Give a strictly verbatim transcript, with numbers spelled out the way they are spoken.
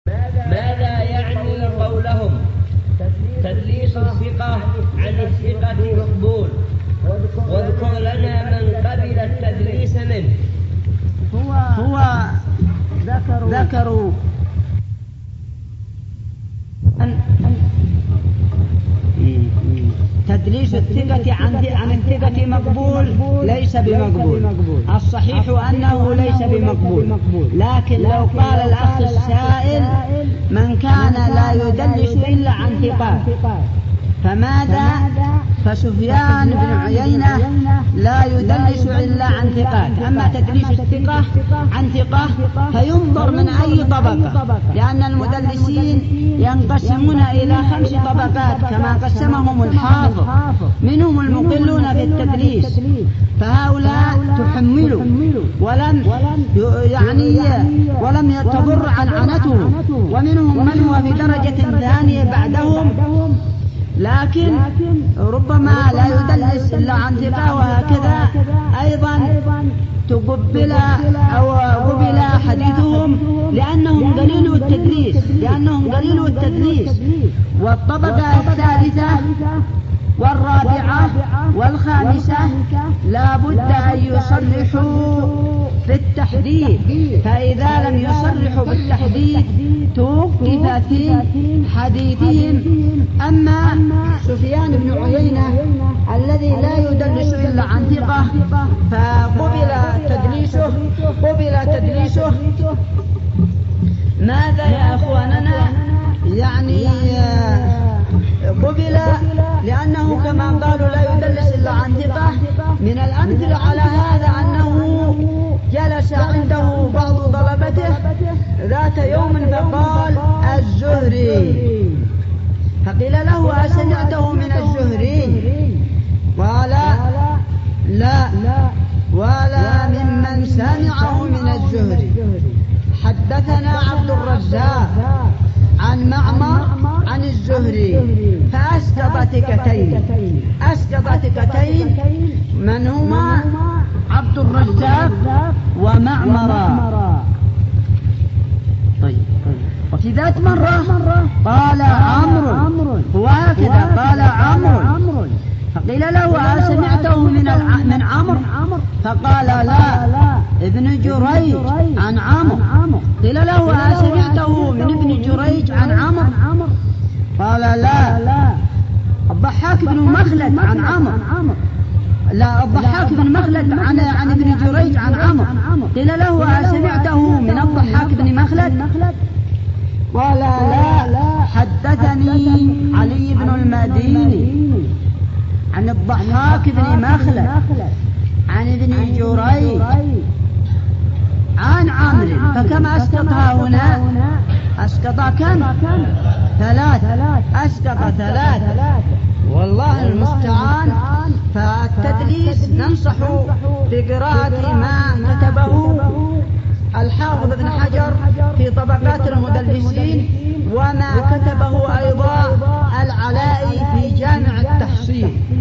ماذا يعني قولهم تدليس الثقة عن الثقة مقبول؟ واذكر لنا من قبل التدليس منه. هو, هو ذكروا, ذكروا أن تدليس الثقة عن عن الثقة مقبول ليس بمقبول. الصحيح أنه ليس بمقبول، لكن لو قال الأخ السائل من كان لا يدلس إلا عن ثقة فماذا؟ فسفيان بن عيينة لا يدلس إلا عن ثقات. أما تدليس الثقة عن ثقة فينظر من أي طبقة، لأن المدلسين ينقسمون إلى خمس طبقات كما قسمهم الحافظ. منهم المقلون في التدليس فهؤلاء تحملوا ولم يعني ولم تضر عنعنتهم، ومنهم من هو في درجة ثانية بعدهم لكن ربما لا يدلس إلا عن ثقة، وهكذا أيضا تقبل أو قبل حديثهم لأنهم قليل التدليس لأنهم قليل التدليس. والطبقة الثالثة والرابعة والخامسة لا بد أن يصرحوا بالتحديد، فإذا لم يصرحوا بالتحديد توقف في حديثهم. أما سفيان بن عيينة الذي لا يدلس إلا عن ثقة فقبل تدليسه قبل تدليسه ماذا يا أخواننا؟ يعني قبل لأنه كما قالوا لا يدلس إلا عن ثقة. من الأمثلة على هذا أنه جلس عنده بعض طلبته ذات يوم فقال الزهري، فقيل له أسمعته من الزهري؟ قال لا ولا ممن سمعه من الزهري. حدثنا عبد الرزاق عن معمر عن الزهري فأسقط تكتين أسقط تكتين من هما عبد الرزاق ومعمر. طيب وفي ذات مرة قال عمرو، وهكذا قال عمرو فقيل له أسمعته من من عمرو؟ فقال لا ابن جريج عن عمرو. قيل له أسمعته من ابن جريج عن عمرو؟ قال لا الضحاك بن مخلد عن عمرو. لا الضحاك بن مخلد عن عن ابن جريج عن عمرو. قيل له أسمعته من الضحاك بن مخلد؟ قال لا حدثني علي بن المديني عن الضحاك بن مخلد عن ابن جريج عن عمرو. فكم أسقطها هنا؟ أسقط كم؟ ثلاث أسقط ثلاث والله المستعان. فالتدليس ننصح بقراءة ما كتبه الحافظ ابن حجر في طبقات المدلسين، وما كتبه أيضا العلائي في جامع التحصيل.